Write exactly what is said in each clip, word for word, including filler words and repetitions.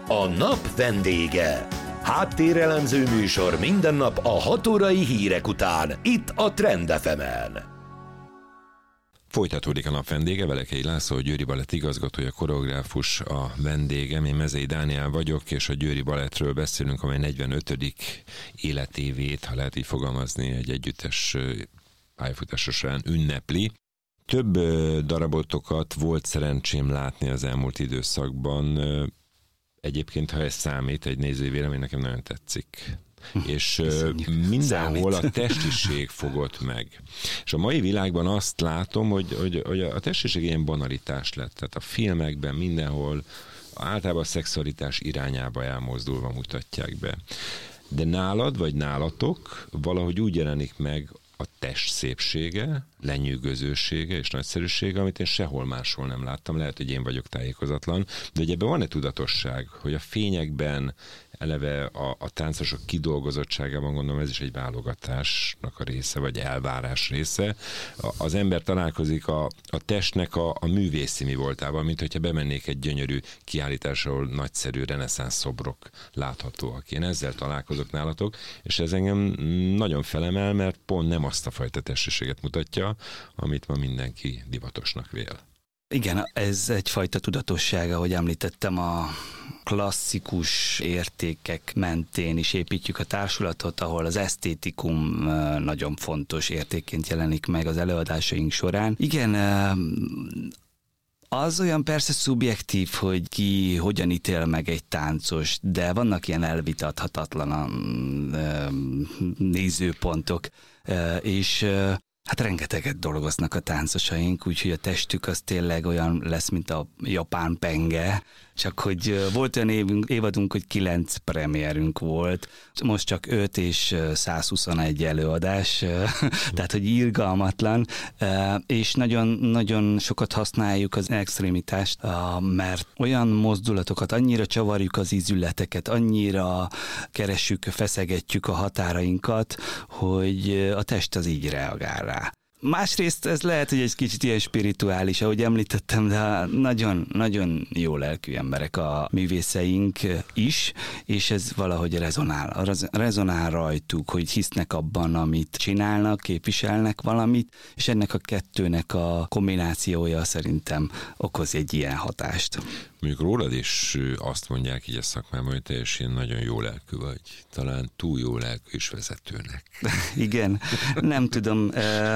A nap vendége. Háttérelemző műsor minden nap a hat órai hírek után, itt a Trend ef emen. Folytatódik a nap vendége, Velekei László, a Győri Balett igazgatója, koreográfus a vendégem. Én Mezei Dániel vagyok, és a Győri Balettről beszélünk, amely negyvenötödik életévét, ha lehet így fogalmazni, egy együttes pályafutása során ünnepli. Több darabotokat volt szerencsém látni az elmúlt időszakban. Egyébként, ha ez számít, egy nézői vélemény nekem nagyon tetszik. És Köszönjük. Mindenhol számít. A testiség fogott meg. És a mai világban azt látom, hogy, hogy, hogy a testiség ilyen banalitás lett. Tehát a filmekben mindenhol általában a szexualitás irányába elmozdulva mutatják be. De nálad, vagy nálatok valahogy úgy jelenik meg a test szépsége, lenyűgözősége és nagyszerűsége, amit én sehol máshol nem láttam. Lehet, hogy én vagyok tájékozatlan, de hogy ebben van-e tudatosság, hogy a fényekben, eleve a, a táncosok kidolgozottságában, gondolom ez is egy válogatásnak a része, vagy elvárás része. A, az ember találkozik a, a testnek a, a művészi mi voltában, mint hogyha bemennék egy gyönyörű kiállítás, ahol nagyszerű reneszánsz szobrok láthatóak. Én ezzel találkozok nálatok, és ez engem nagyon felemel, mert pont nem azt a fajta testiséget mutatja, amit ma mindenki divatosnak vél. Igen, ez egyfajta tudatosság, ahogy említettem, a klasszikus értékek mentén is építjük a társulatot, ahol az esztétikum nagyon fontos értékként jelenik meg az előadásaink során. Igen, az olyan persze szubjektív, hogy ki hogyan ítél meg egy táncos, de vannak ilyen elvitathatatlan nézőpontok, és hát rengeteget dolgoznak a táncosaink, úgyhogy a testük az tényleg olyan lesz, mint a japán penge, csak hogy volt olyan évünk, évadunk, hogy kilenc premierünk volt, most csak öt és százhuszonegy előadás, tehát hogy irgalmatlan, és nagyon, nagyon sokat használjuk az extrémitást, mert olyan mozdulatokat, annyira csavarjuk az ízületeket, annyira keressük, feszegetjük a határainkat, hogy a test az így reagál rá. Másrészt ez lehet, hogy egy kicsit ilyen spirituális, ahogy említettem, de nagyon-nagyon jó lelkű emberek a művészeink is, és ez valahogy rezonál, rezonál rajtuk, hogy hisznek abban, amit csinálnak, képviselnek valamit, és ennek a kettőnek a kombinációja szerintem okoz egy ilyen hatást. Mondjuk rólad is azt mondják így a szakmában, hogy teljesen nagyon jó lelkű vagy. Talán túl jó lelkű is vezetőnek. Igen, nem tudom,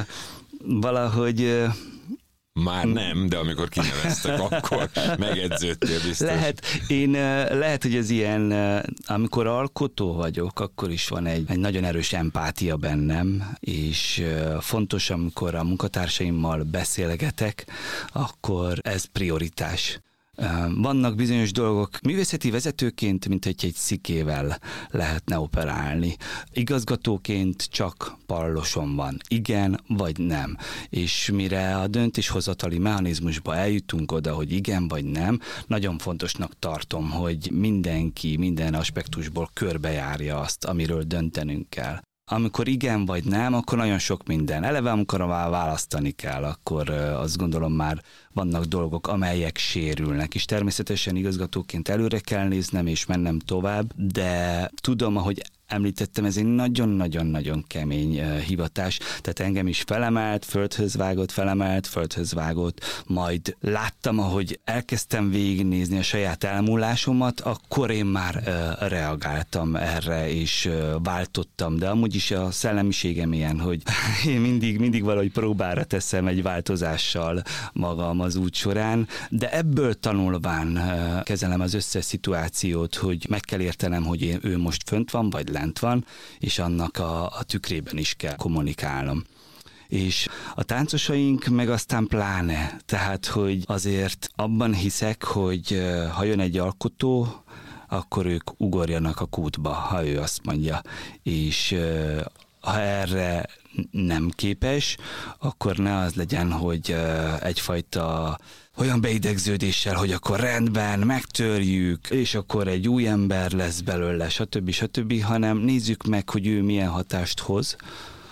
valahogy... Már nem, de amikor kineveztek, akkor megedződtél biztos. Lehet, én, lehet, hogy ez ilyen, amikor alkotó vagyok, akkor is van egy, egy nagyon erős empátia bennem, és fontos, amikor a munkatársaimmal beszélgetek, akkor ez prioritás. Vannak bizonyos dolgok, művészeti vezetőként, mint hogy egy szikével lehetne operálni. Igazgatóként csak pallosom van, igen vagy nem. És mire a döntéshozatali mechanizmusba eljutunk oda, hogy igen vagy nem, nagyon fontosnak tartom, hogy mindenki minden aspektusból körbejárja azt, amiről döntenünk kell. Amikor igen vagy nem, akkor nagyon sok minden. Eleve, amikor választani kell, akkor azt gondolom már vannak dolgok, amelyek sérülnek, és természetesen igazgatóként előre kell néznem, és mennem tovább, de tudom, ahogy említettem, ez egy nagyon-nagyon-nagyon kemény uh, hivatás, tehát engem is felemelt, földhöz vágott, felemelt, földhöz vágott, majd láttam, ahogy elkezdtem végignézni a saját elmúlásomat, akkor én már uh, reagáltam erre, és uh, váltottam, de amúgy is a szellemiségem ilyen, hogy én mindig, mindig valahogy próbára teszem egy változással magam az út során, de ebből tanulván uh, kezelem az összes szituációt, hogy meg kell értenem, hogy én, ő most fönt van, vagy lent van, és annak a, a tükrében is kell kommunikálnom. És a táncosaink meg aztán pláne, tehát, hogy azért abban hiszek, hogy ha jön egy alkotó, akkor ők ugorjanak a kútba, ha ő azt mondja, és ha erre nem képes, akkor ne az legyen, hogy egyfajta olyan beidegződéssel, hogy akkor rendben, megtörjük, és akkor egy új ember lesz belőle, stb. stb., hanem nézzük meg, hogy ő milyen hatást hoz,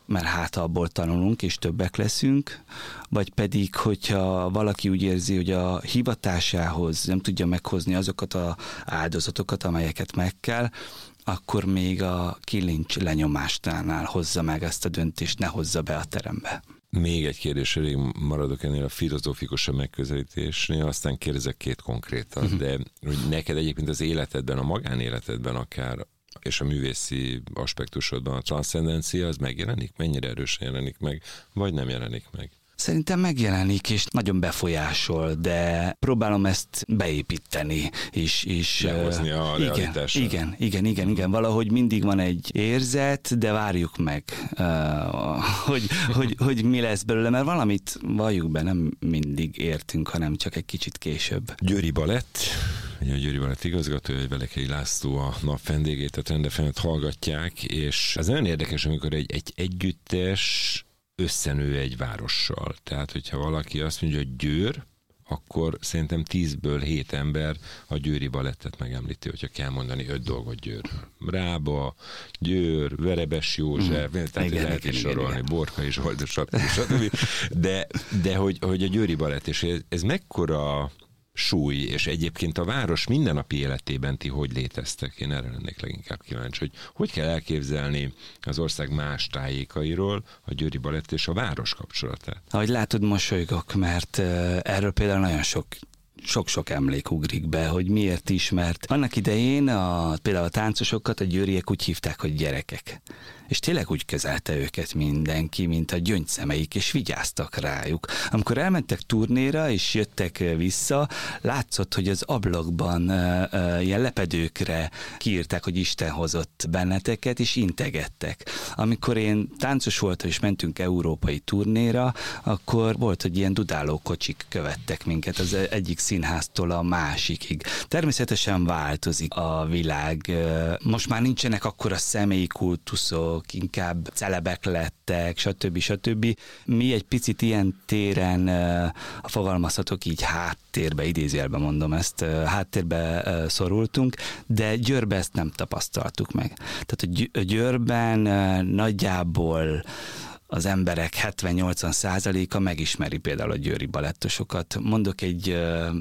mert hát abból tanulunk, és többek leszünk, vagy pedig, hogyha valaki úgy érzi, hogy a hivatásához nem tudja meghozni azokat az áldozatokat, amelyeket meg kell, akkor még a kilincs lenyomásnál hozza meg ezt a döntést, ne hozza be a terembe. Még egy kérdés, elég maradok ennél a filozófikusabb megközelítésnél, aztán kérdezek két konkrétat, uh-huh. de hogy neked egyébként az életedben, a magánéletedben akár, és a művészi aspektusodban a transzcendencia, az megjelenik? Mennyire erősen jelenik meg, vagy nem jelenik meg? Szerintem megjelenik, és nagyon befolyásol, de próbálom ezt beépíteni, és... és Lehozni a realitásra. Igen, igen, igen, igen, igen, valahogy mindig van egy érzet, de várjuk meg, hogy, hogy, hogy mi lesz belőle, mert valamit valljuk be, nem mindig értünk, hanem csak egy kicsit később. Győri Balett, ugye a Győri Balett igazgatója, Velekei László a nap vendégét, a Trend ef emet hallgatják, és ez nagyon érdekes, amikor egy, egy együttes összenő egy várossal. Tehát, hogyha valaki azt mondja, hogy Győr, akkor szerintem tízből hét ember a Győri Balettet megemlíti, hogyha kell mondani öt dolgot Győrről. Rába, Győr, Verebes József, mm. tehát igen, lehet is sorolni, Borkai Zsolt, stb. stb. De, de hogy, hogy a Győri Balett, és ez, ez mekkora súly, és egyébként a város mindennapi életében ti hogy léteztek? Én erre lennék leginkább kíváncsi, hogy hogy kell elképzelni az ország más tájékairól a Győri Balett és a város kapcsolatát? Ahogy látod, mosolygok, mert erről például nagyon sok sok-sok emlék ugrik be, hogy miért is, mert annak idején a, például a táncosokat a győriek úgy hívták, hogy gyerekek. És tényleg úgy kezelte őket mindenki, mint a gyöngyszemeik, és vigyáztak rájuk. Amikor elmentek turnéra, és jöttek vissza, látszott, hogy az ablakban uh, uh, ilyen lepedőkre kiírták, hogy Isten hozott benneteket, és integettek. Amikor én táncos voltam, és mentünk európai turnéra, akkor volt, hogy ilyen dudáló kocsik követtek minket az egyik színháztól a másikig. Természetesen változik a világ. Most már nincsenek akkora személyi kultuszok, inkább celebek lettek, stb. stb. Mi egy picit ilyen téren, uh, fogalmazhatok így háttérbe, idézőjelben mondom ezt, uh, háttérbe uh, szorultunk, de Győrben ezt nem tapasztaltuk meg. Tehát a, Gy- a Győrben uh, nagyjából az emberek hetven-nyolcvan százaléka megismeri például a győri balettosokat. Mondok egy,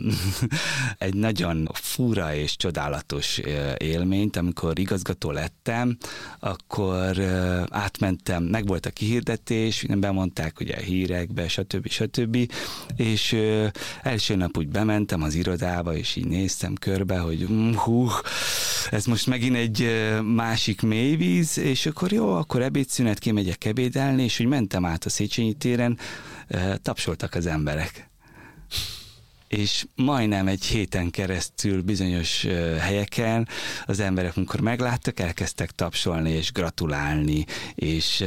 egy nagyon fura és csodálatos élményt, amikor igazgató lettem, akkor átmentem, meg volt a kihirdetés, bemondták ugye a hírekbe, stb. stb. És első nap úgy bementem az irodába, és így néztem körbe, hogy hú, ez most megint egy másik mélyvíz, és akkor jó, akkor ebédszünet, kimegyek ebédelni, és úgy mentem át a Széchenyi téren, tapsoltak az emberek. És majdnem egy héten keresztül bizonyos helyeken az emberek, amikor megláttak, elkezdtek tapsolni és gratulálni, és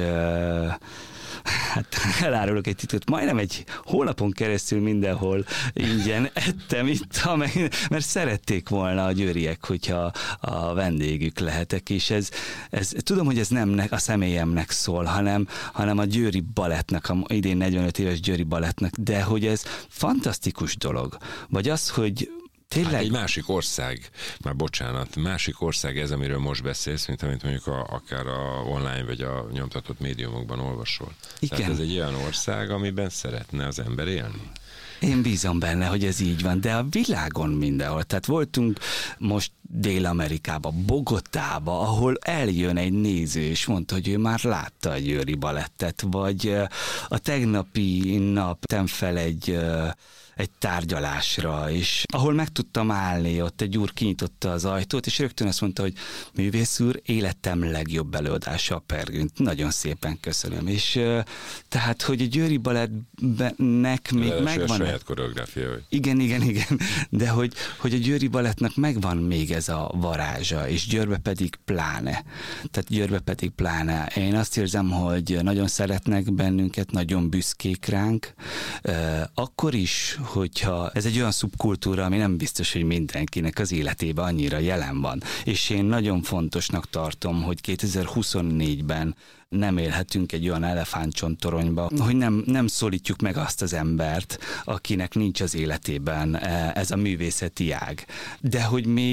hát elárulok egy titkot, majdnem egy hónapon keresztül mindenhol ingyen ettem, ittam, mert szerették volna a győriek, hogyha a vendégük lehetek, és ez, ez tudom, hogy ez nem a személyemnek szól, hanem, hanem a Győri Balettnek, a idén negyvenöt éves Győri Balettnek, de hogy ez fantasztikus dolog. Vagy az, hogy tényleg... Hát egy másik ország, már bocsánat, másik ország ez, amiről most beszélsz, mint amit mondjuk a, akár a online vagy a nyomtatott médiumokban olvasol. Igen. Tehát ez egy olyan ország, amiben szeretne az ember élni. Én bízom benne, hogy ez így van, de a világon mindenhol. Tehát voltunk most Dél-Amerikába, Bogotába, ahol eljön egy néző, és mondta, hogy ő már látta a Győri Balettet, vagy a tegnapi nap tem fel egy... egy tárgyalásra, és ahol meg tudtam állni, ott egy úr kinyitotta az ajtót, és rögtön azt mondta, hogy művész úr, életem legjobb előadása a Pergőn. Nagyon szépen köszönöm. És tehát, hogy a Győri Balettnek még de megvan... a saját koreográfia, vagy? Igen, igen, igen. De hogy, hogy a Győri Balettnek megvan még ez a varázsa, és Győrbe pedig pláne. Tehát Győrbe pedig pláne. Én azt érzem, hogy nagyon szeretnek bennünket, nagyon büszkék ránk. Akkor is, hogyha ez egy olyan szubkultúra, ami nem biztos, hogy mindenkinek az életében annyira jelen van. És én nagyon fontosnak tartom, hogy kétezer-huszonnégyben nem élhetünk egy olyan elefántcsontoronyba, hogy nem, nem szólítjuk meg azt az embert, akinek nincs az életében ez a művészeti ág. De hogy még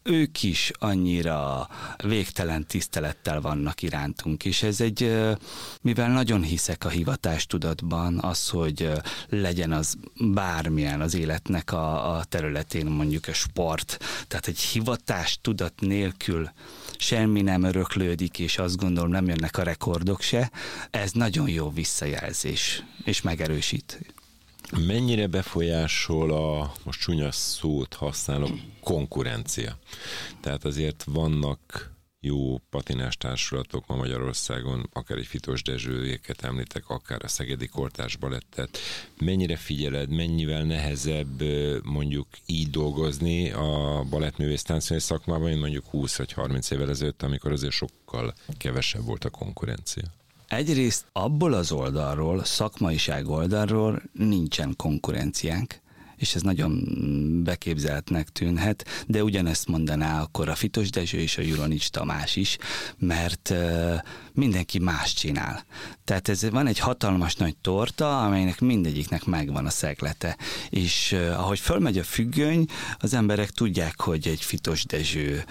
ők is annyira végtelen tisztelettel vannak irántunk, és ez egy, mivel nagyon hiszek a hivatástudatban, az, hogy legyen az bármilyen az életnek a, a területén, mondjuk a sport, tehát egy hivatástudat nélkül semmi nem öröklődik, és azt gondolom nem jönnek a rekordok se, ez nagyon jó visszajelzés, és megerősít. Mennyire befolyásol a, most csúnya szót használok, konkurencia? Tehát azért vannak jó patinás társulatok ma Magyarországon, akár egy Fitos Dezsőjéket említek, akár a Szegedi Kortárs Balettet. Mennyire figyeled, mennyivel nehezebb mondjuk így dolgozni a balettművész táncművész szakmában, mint mondjuk húsz vagy harminc évvel ezelőtt, amikor azért sokkal kevesebb volt a konkurencia? Egyrészt abból az oldalról, szakmaiság oldalról nincsen konkurenciánk, és ez nagyon beképzeltnek tűnhet, de ugyanezt mondaná akkor a Fitos Dezső és a Juronics Tamás is, mert uh, mindenki más csinál. Tehát ez van egy hatalmas nagy torta, amelynek mindegyiknek megvan a szeglete, és uh, ahogy fölmegy a függöny, az emberek tudják, hogy egy Fitos Dezső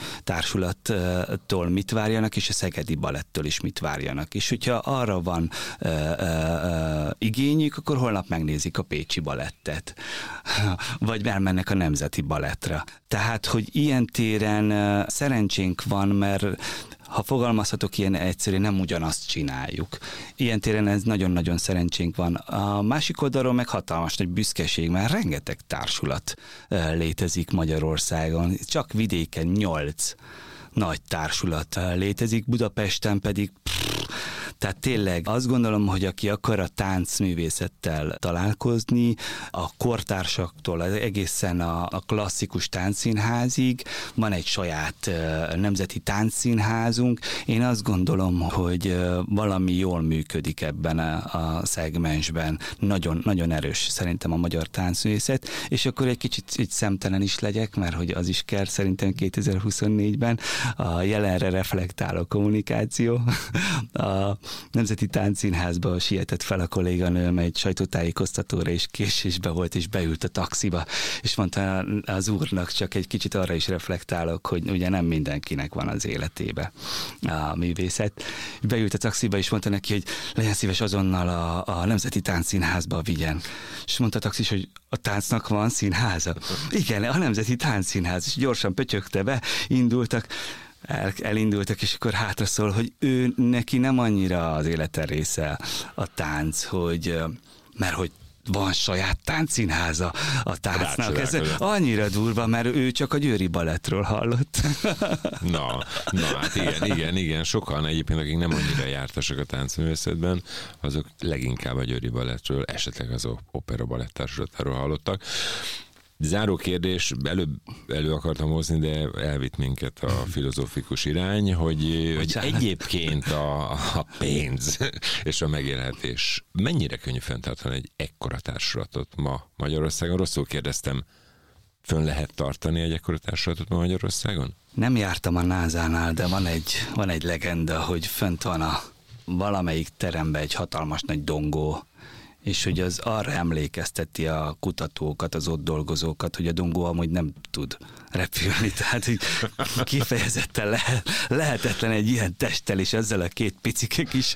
társulattól mit várjanak, és a Szegedi Balettől is mit várjanak. És hogyha arra van uh, uh, uh, igényük, akkor holnap megnézik a Pécsi Balettet, vagy elmennek a Nemzeti Balettra. Tehát, hogy ilyen téren szerencsénk van, mert ha fogalmazhatok ilyen egyszerűen, nem ugyanazt csináljuk. Ilyen téren ez nagyon-nagyon szerencsénk van. A másik oldalról meg hatalmas nagy büszkeség, mert rengeteg társulat létezik Magyarországon. Csak vidéken nyolc nagy társulat létezik, Budapesten pedig pff, tehát tényleg azt gondolom, hogy aki akar a táncművészettel találkozni, a kortársaktól egészen a, a klasszikus táncszínházig, van egy saját uh, nemzeti táncszínházunk. Én azt gondolom, hogy uh, valami jól működik ebben a, a szegmensben. Nagyon, nagyon erős szerintem a magyar táncművészet, és akkor egy kicsit így szemtelen is legyek, mert hogy az is kell szerintem kétezer-huszonnégyben a jelenre reflektáló kommunikáció. A Nemzeti Táncszínházba sietett fel a kolléganőm egy sajtótájékoztatóra, és késésbe volt, és beült a taxiba, és mondta az úrnak, csak egy kicsit arra is reflektálok, hogy ugye nem mindenkinek van az életébe a művészet. Beült a taxiba, és mondta neki, hogy legyen szíves azonnal a, a Nemzeti Táncszínházba vigyen. És mondta a taxis, hogy a táncnak van színháza? Igen, a Nemzeti Táncszínház, és gyorsan pötyögte be, indultak, El, elindultak, és akkor hátra szól, hogy ő neki nem annyira az élete része a tánc, hogy, mert hogy van saját táncszínháza a táncnak. Ez annyira durva, mert ő csak a Győri Balettről hallott. Na, na, hát igen, igen, igen. Sokan egyébként, akik nem annyira jártasak a táncművészetben, azok leginkább a Győri Balettről, esetleg az Opera Balett Társulatáról hallottak. Záró kérdés, előbb elő akartam hozni, de elvitt minket a filozófikus irány, hogy, hogy egyébként a, a pénz és a megélhetés mennyire könnyű fenntartani egy ekkora társulatot ma Magyarországon? Rosszul kérdeztem, fönn lehet tartani egy ekkora társulatot ma Magyarországon? Nem jártam a názánál, de van egy, van egy legenda, hogy fönt van a valamelyik teremben egy hatalmas nagy dongó, és hogy az arra emlékezteti a kutatókat, az ott dolgozókat, hogy a dongó amúgy nem tud repülni, tehát hogy kifejezetten lehet, lehetetlen egy ilyen testtel és ezzel a két picike kis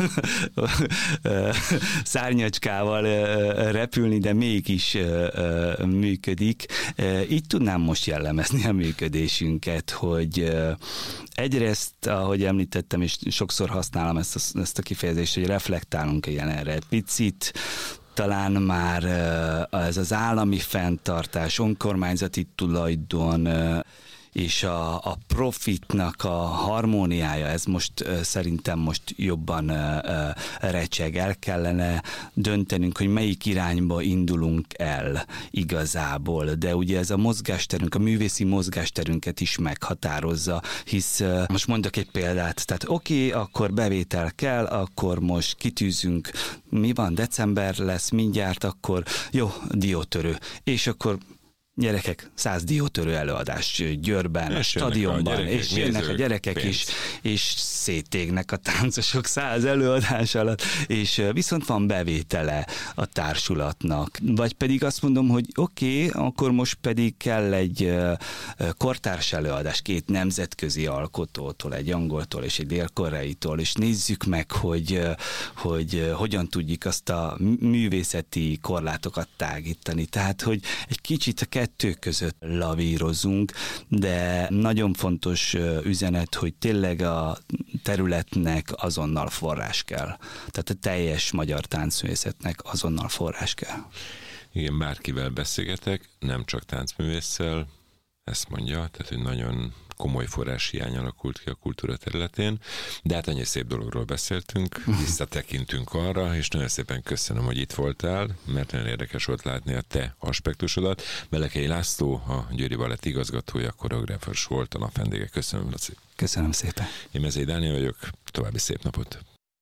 szárnyacskával repülni, de mégis működik. Így tudnám most jellemezni a működésünket, hogy egyrészt, ahogy említettem, és sokszor használom ezt a, ezt a kifejezést, hogy reflektálunk ilyen erre picit, talán már ez az állami fenntartás, önkormányzati tulajdon és a, a profitnak a harmóniája, ez most szerintem most jobban recseg. El kellene döntenünk, hogy melyik irányba indulunk el igazából, de ugye ez a mozgásterünk, a művészi mozgásterünket is meghatározza, hisz most mondok egy példát, tehát oké, okay, akkor bevétel kell, akkor most kitűzünk, mi van, december lesz mindjárt, akkor jó, diótörő, és akkor gyerekek, száz diótörő előadás Győrben, és a stadionban, a és jönnek nézők, a gyerekek pénz. is, és szétégnek a táncosok száz előadás alatt, és viszont van bevétele a társulatnak. Vagy pedig azt mondom, hogy oké, okay, akkor most pedig kell egy kortárs előadás két nemzetközi alkotótól, egy angoltól és egy dél-koreaitól, és nézzük meg, hogy, hogy hogyan tudjuk azt a művészeti korlátokat tágítani. Tehát, hogy egy kicsit a kettő között lavírozunk, de nagyon fontos üzenet, hogy tényleg a területnek azonnal forrás kell. Tehát a teljes magyar táncművészetnek azonnal forrás kell. Igen, bárkivel beszélgetek, nem csak táncművésszel, ezt mondja, tehát hogy nagyon komoly forráshiány alakult ki a kultúra területén, de hát annyi szép dologról beszéltünk, visszatekintünk arra, és nagyon szépen köszönöm, hogy itt voltál, mert nagyon érdekes volt látni a te aspektusodat. Melekei László, a Győri Balett igazgatója, koreográfus volt a nap vendége. Köszönöm, Laci. Köszönöm szépen. Én Mezei Dániel vagyok, további szép napot.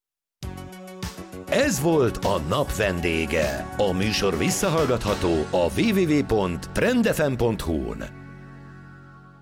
Ez volt a nap vendége. A műsor visszahallgatható a double-u double-u double-u pont trendfm pont hu-n.